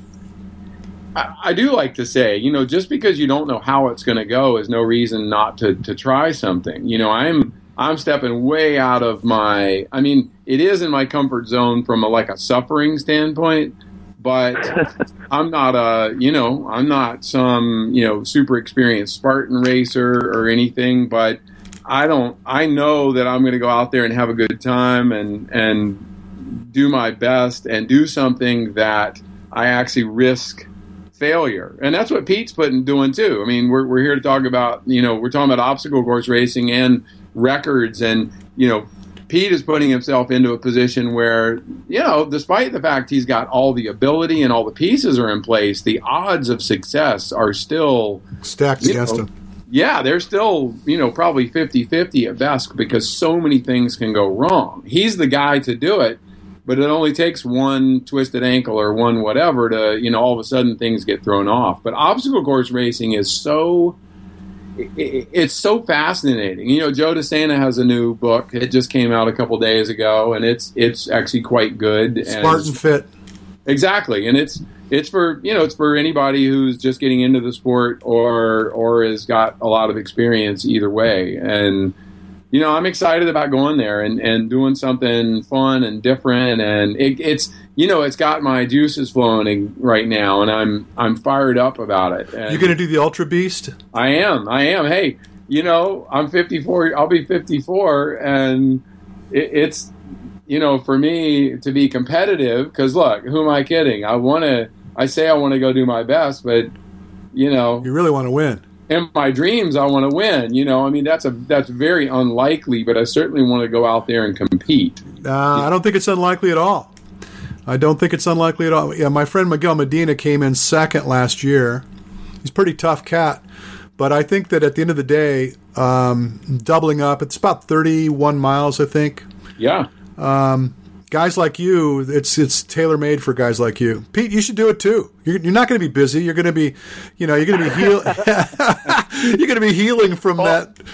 [SPEAKER 3] I do like to say, you know, just because you don't know how it's going to go is no reason not to, to try something. You know, I'm I'm stepping way out of my. I mean, it is in my comfort zone from a, like a suffering standpoint, but I'm not a, you know, I'm not some, you know, super experienced Spartan racer or anything. But I don't. I know that I'm going to go out there and have a good time and and do my best and do something that I actually risk failure. And that's what Pete's putting doing too. I mean, we're we're here to talk about, you know, we're talking about obstacle course racing and records, and you know, Pete is putting himself into a position where, you know, despite the fact he's got all the ability and all the pieces are in place, the odds of success are still
[SPEAKER 1] stacked against him.
[SPEAKER 3] Yeah, they're still, you know, probably fifty-fifty at best because so many things can go wrong. He's the guy to do it. But it only takes one twisted ankle or one whatever to, you know, all of a sudden things get thrown off. But obstacle course racing is so, it, it's so fascinating. You know, Joe DeSena has a new book. It just came out a couple days ago, and it's it's actually quite good.
[SPEAKER 1] Spartan Fit.
[SPEAKER 3] Exactly, and it's it's for, you know, it's for anybody who's just getting into the sport or or has got a lot of experience either way. And you know, I'm excited about going there and, and doing something fun and different, and it, it's, you know, it's got my juices flowing right now, and I'm I'm fired up about it. And
[SPEAKER 1] you're going to do the Ultra Beast?
[SPEAKER 3] I am, I am. Hey, you know, I'm fifty-four. I'll be fifty-four, and it, it's, you know, for me to be competitive. Because look, who am I kidding? I want to. I say I want to go do my best, but you know,
[SPEAKER 1] you really want to win.
[SPEAKER 3] In my dreams, I want to win. You know, I mean, that's a that's very unlikely, but I certainly want to go out there and compete.
[SPEAKER 1] Uh, I don't think it's unlikely at all. I don't think it's unlikely at all. Yeah, my friend Miguel Medina came in second last year. He's a pretty tough cat, but I think that at the end of the day, um, doubling up, it's about thirty-one miles, I think.
[SPEAKER 3] Yeah.
[SPEAKER 1] Um, guys like you, it's it's tailor made for guys like you. Pete, you should do it too. You're, you're not going to be busy. You're going to be, you know, you're going to be heal. You're going to be healing from
[SPEAKER 2] well,
[SPEAKER 1] that.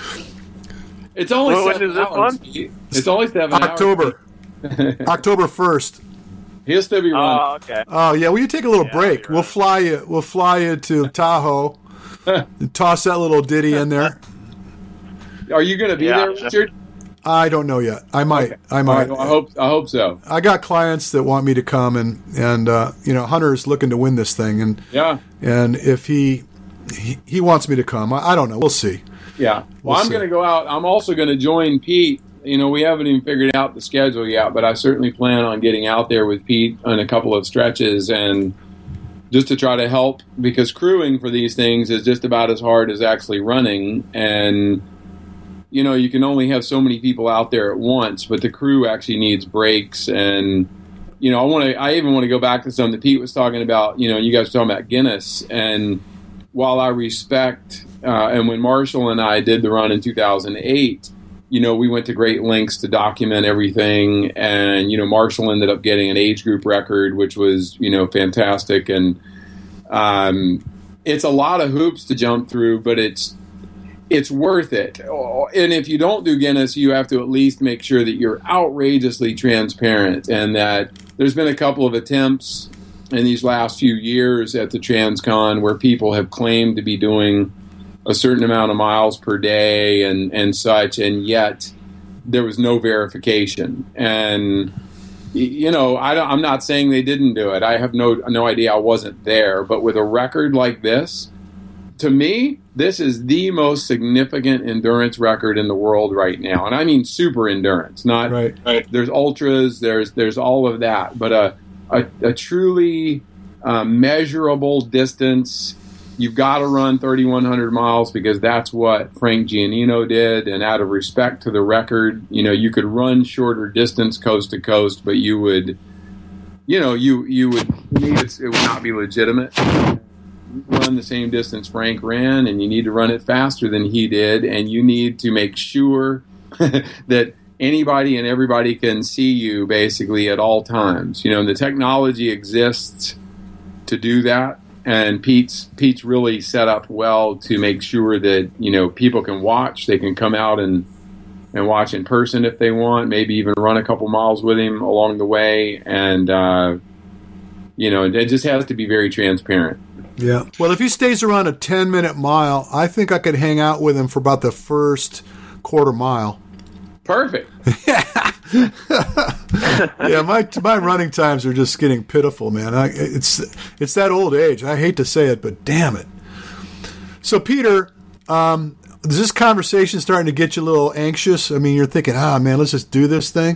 [SPEAKER 3] It's only
[SPEAKER 2] well,
[SPEAKER 3] seven
[SPEAKER 2] when is this
[SPEAKER 3] hours.
[SPEAKER 2] one?
[SPEAKER 3] It's only seven
[SPEAKER 1] October.
[SPEAKER 3] hours.
[SPEAKER 1] October first.
[SPEAKER 3] He'll still be running.
[SPEAKER 2] Oh, okay.
[SPEAKER 1] Oh yeah. Well, you take a little
[SPEAKER 2] Yeah,
[SPEAKER 1] break.
[SPEAKER 2] right.
[SPEAKER 1] We'll fly you. We'll fly you to Tahoe. And toss that little ditty in there.
[SPEAKER 3] Are you going to be
[SPEAKER 2] Yeah.
[SPEAKER 3] there, Richard?
[SPEAKER 1] I don't know yet. I might.
[SPEAKER 3] Okay.
[SPEAKER 1] I might.
[SPEAKER 3] All right, well, I hope. I hope so.
[SPEAKER 1] I got clients that want me to come, and and uh, you know, Hunter's looking to win this thing, and
[SPEAKER 3] yeah.
[SPEAKER 1] And if he he, he wants me to come, I, I don't know. We'll see.
[SPEAKER 3] Yeah. Well,
[SPEAKER 1] We'll
[SPEAKER 3] I'm
[SPEAKER 1] see.
[SPEAKER 3] going to go out. I'm also going to join Pete. You know, we haven't even figured out the schedule yet, but I certainly plan on getting out there with Pete on a couple of stretches and just to try to help, because crewing for these things is just about as hard as actually running. And, you know, you can only have so many people out there at once, but the crew actually needs breaks. And, you know, I want to, I even want to go back to something that Pete was talking about. You know, you guys were talking about Guinness. And while I respect, uh, and when Marshall and I did the run in two thousand eight, you know, we went to great lengths to document everything. And, you know, Marshall ended up getting an age group record, which was, you know, fantastic. And um, it's a lot of hoops to jump through, but it's it's worth it. And if you don't do Guinness, you have to at least make sure that you're outrageously transparent, and that there's been a couple of attempts in these last few years at the TransCon where people have claimed to be doing a certain amount of miles per day and, and such, and yet there was no verification. And, you know, I don't, I'm not saying they didn't do it. I have no no idea. I wasn't there. But with a record like this, to me, this is the most significant endurance record in the world right now. And I mean super endurance, not
[SPEAKER 1] Right.
[SPEAKER 3] right. There's ultras, there's there's all of that, but a a, a truly uh, measurable distance. You've got to run thirty-one hundred miles because that's what Frank Giannino did. And out of respect to the record, you know, you could run shorter distance coast to coast, but you would, you know, you you would it would not be legitimate. Run the same distance Frank ran, and you need to run it faster than he did, and you need to make sure that anybody and everybody can see you basically at all times. You know, the technology exists to do that, and Pete's Pete's really set up well to make sure that, you know, people can watch. They can come out and and watch in person if they want, maybe even run a couple miles with him along the way, and uh, you know, it just has to be very transparent.
[SPEAKER 1] Yeah. Well, if he stays around a ten-minute mile, I think I could hang out with him for about the first quarter mile.
[SPEAKER 3] Perfect.
[SPEAKER 1] Yeah, my my running times are just getting pitiful, man. I, it's it's that old age. I hate to say it, but damn it. So, Peter, um, is this conversation starting to get you a little anxious? I mean, you're thinking, ah, man, let's just do this thing.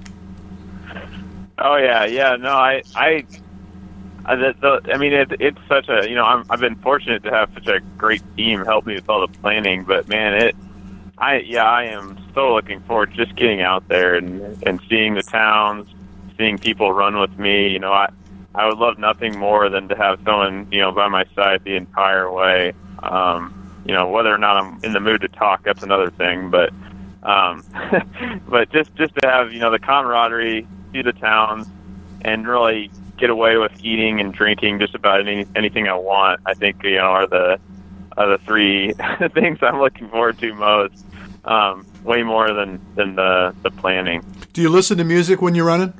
[SPEAKER 2] Oh yeah, yeah. No, I, I, I, the, the, I mean, it, it's such a, you know, I'm, I've been fortunate to have such a great team help me with all the planning. But man, it, I, yeah, I am so looking forward to just getting out there and and seeing the towns, seeing people run with me. You know, I, I would love nothing more than to have someone, you know, by my side the entire way. Um, you know, whether or not I'm in the mood to talk, that's another thing. But, um, but just just to have, you know, the camaraderie, see the towns, and really get away with eating and drinking just about any, anything I want, I think, you know, are the are the three things I'm looking forward to most, um, way more than, than the, the planning.
[SPEAKER 1] Do you listen to music when you're running?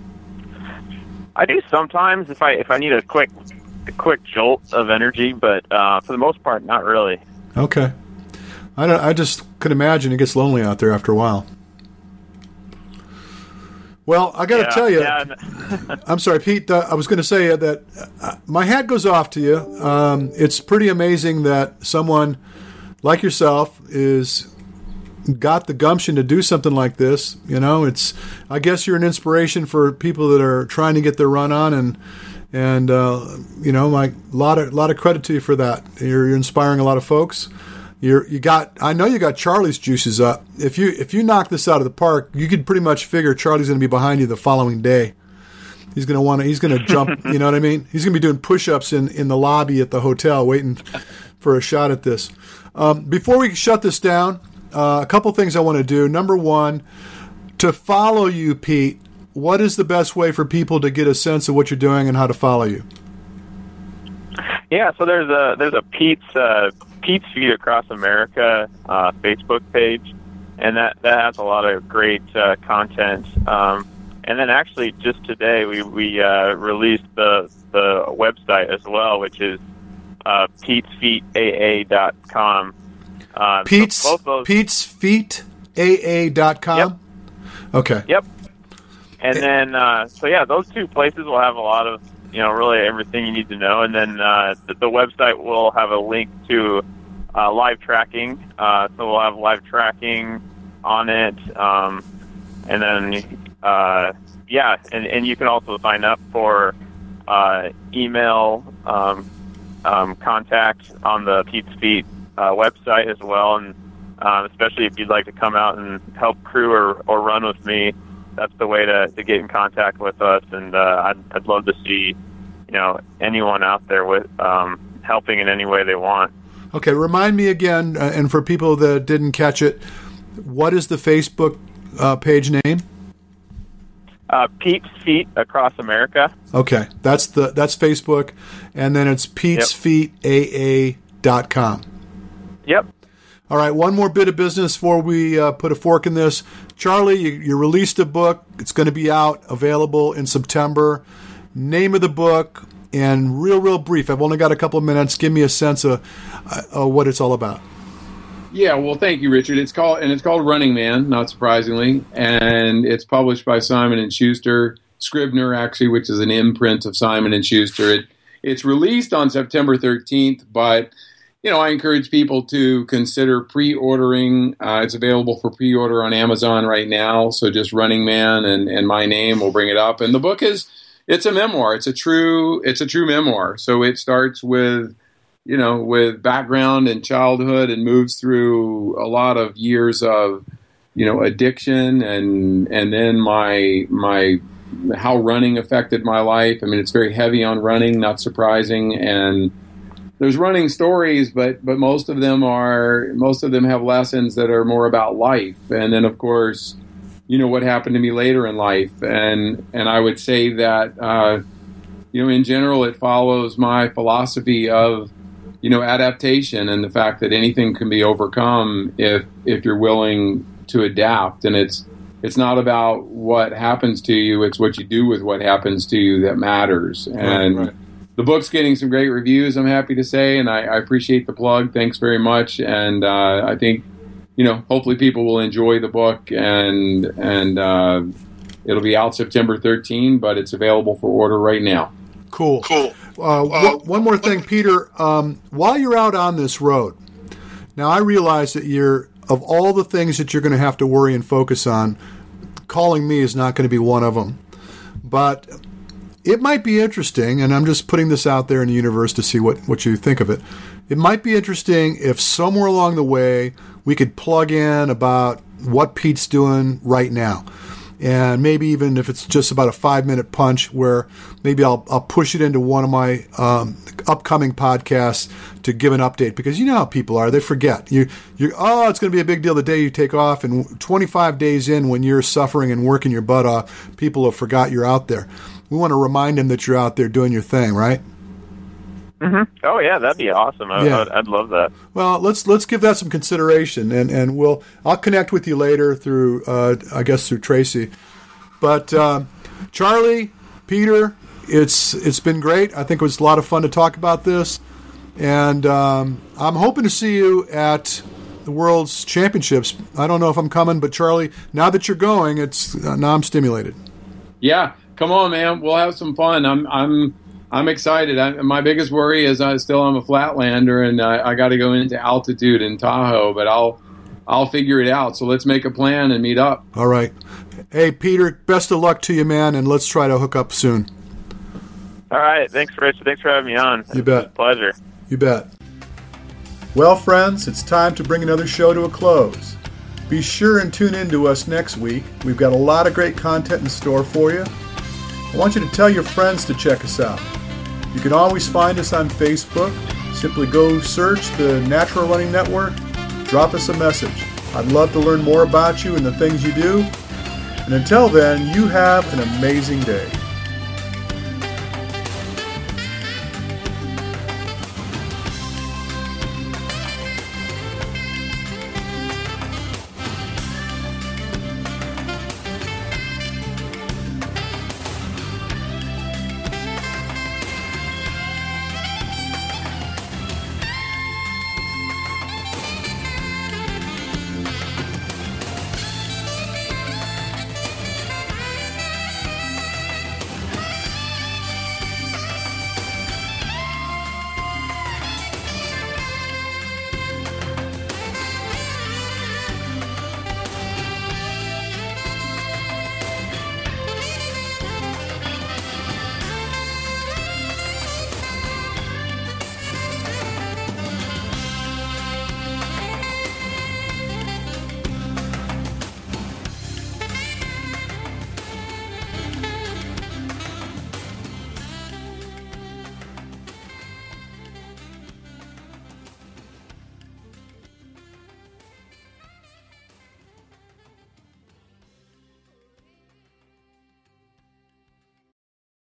[SPEAKER 2] I do sometimes if I if I need a quick a quick jolt of energy, but uh, for the most part, not really.
[SPEAKER 1] Okay. I don't. I just could imagine it gets lonely out there after a while. Well, I got to
[SPEAKER 2] Yeah,
[SPEAKER 1] tell you,
[SPEAKER 2] yeah.
[SPEAKER 1] I'm sorry, Pete. Uh, I was going to say that uh, my hat goes off to you. Um, it's pretty amazing that someone like yourself is got the gumption to do something like this. You know, it's. I guess you're an inspiration for people that are trying to get their run on, and and uh, you know, like a lot of lot of credit to you for that. You're, you're inspiring a lot of folks. You're, you got. I know you got Charlie's juices up. If you if you knock this out of the park, you could pretty much figure Charlie's going to be behind you the following day. He's going to want to. He's going to jump. You know what I mean? He's going to be doing push-ups in, in the lobby at the hotel, waiting for a shot at this. Um, before we shut this down, uh, a couple things I want to do. Number one, to follow you, Pete. What is the best way for people to get a sense of what you're doing and how to follow you?
[SPEAKER 2] Yeah, so there's a there's a Pete's uh, Pete's Feet Across America uh, Facebook page, and that, that has a lot of great uh, content. Um, and then actually just today we we uh, released the the website as well, which is uh, pete's feet a a dot com. Um,
[SPEAKER 1] Pete's
[SPEAKER 2] so both those,
[SPEAKER 1] Pete's Feet A A dot com?
[SPEAKER 2] Yep.
[SPEAKER 1] Okay.
[SPEAKER 2] Yep. And then, uh, so yeah, those two places will have a lot of, you know, really everything you need to know. And then uh, the, the website will have a link to uh, live tracking. Uh, so we'll have live tracking on it. Um, and then, uh, yeah, and, and you can also sign up for uh, email um, um, contact on the Pete's Feet uh, website as well. And um, especially if you'd like to come out and help crew or, or run with me, that's the way to, to get in contact with us. And uh, I'd, I'd love to see, you know, anyone out there with um, helping in any way they want.
[SPEAKER 1] Okay, remind me again, uh, and for people that didn't catch it, what is the Facebook uh, page name?
[SPEAKER 2] Uh, Pete's Feet Across America.
[SPEAKER 1] Okay, that's the that's Facebook, and then it's Pete's Feet A A dot com.
[SPEAKER 2] Yep.
[SPEAKER 1] All right, one more bit of business before we uh, put a fork in this. Charlie, you, you released a book. It's going to be out, available in September. Name of the book, and real, real brief. I've only got a couple of minutes. Give me a sense of uh, what it's all about.
[SPEAKER 3] Yeah, well, thank you, Richard. It's called and it's called Running Man, not surprisingly, and it's published by Simon and Schuster, Scribner, actually, which is an imprint of Simon and Schuster. It, it's released on September thirteenth, but you know, I encourage people to consider pre-ordering. Uh, it's available for pre-order on Amazon right now. So just Running Man and, and my name will bring it up. And the book is, it's a memoir. It's a true, it's a true memoir. So it starts with, you know, with background and childhood and moves through a lot of years of, you know, addiction and, and then my, my, how running affected my life. I mean, it's very heavy on running, not surprising. And there's running stories, but but most of them are most of them have lessons that are more about life. And then, of course, you know what happened to me later in life. And and I would say that uh, you know in general it follows my philosophy of you know adaptation and the fact that anything can be overcome if if you're willing to adapt. And it's it's not about what happens to you; it's what you do with what happens to you that matters. And
[SPEAKER 1] right, right.
[SPEAKER 3] The book's getting some great reviews, I'm happy to say, and I, I appreciate the plug. Thanks very much. And uh, I think, you know, hopefully people will enjoy the book, and and uh, it'll be out September thirteenth, but it's available for order right now.
[SPEAKER 1] Cool. Cool. Uh, uh, one, one more thing, Peter. Um, while you're out on this road, now I realize that you're, of all the things that you're going to have to worry and focus on, calling me is not going to be one of them. But it might be interesting, and I'm just putting this out there in the universe to see what, what you think of it. It might be interesting if somewhere along the way we could plug in about what Pete's doing right now. And maybe even if it's just about a five-minute punch where maybe I'll I'll push it into one of my um, upcoming podcasts to give an update. Because you know how people are. They forget. You, you oh, it's going to be a big deal the day you take off. And twenty-five days in, when you're suffering and working your butt off, people have forgot you're out there. We want to remind them that you're out there doing your thing, right?
[SPEAKER 2] Mm-hmm. Oh yeah, that'd be awesome. I,
[SPEAKER 1] yeah.
[SPEAKER 2] I'd, I'd love that.
[SPEAKER 1] Well, let's let's give that some consideration, and, and we'll I'll connect with you later through uh, I guess through Tracy. But uh, Charlie, Peter, it's it's been great. I think it was a lot of fun to talk about this, and um, I'm hoping to see you at the World's Championships. I don't know if I'm coming, but Charlie, now that you're going, it's uh, now I'm stimulated.
[SPEAKER 3] Yeah. Come on, man. We'll have some fun. I'm I'm I'm excited. I, my biggest worry is I still am a flatlander, and I, I got to go into altitude in Tahoe. But I'll I'll figure it out. So let's make a plan and meet up.
[SPEAKER 1] All right. Hey, Peter. Best of luck to you, man, and let's try to hook up soon.
[SPEAKER 2] All right. Thanks, Rich. Thanks for having me on.
[SPEAKER 1] You bet.
[SPEAKER 2] It's a pleasure.
[SPEAKER 1] You bet. Well, friends, it's time to bring another show to a close. Be sure and tune in to us next week. We've got a lot of great content in store for you. I want you to tell your friends to check us out. You can always find us on Facebook. Simply go search the Natural Running Network, drop us a message. I'd love to learn more about you and the things you do. And until then, you have an amazing day.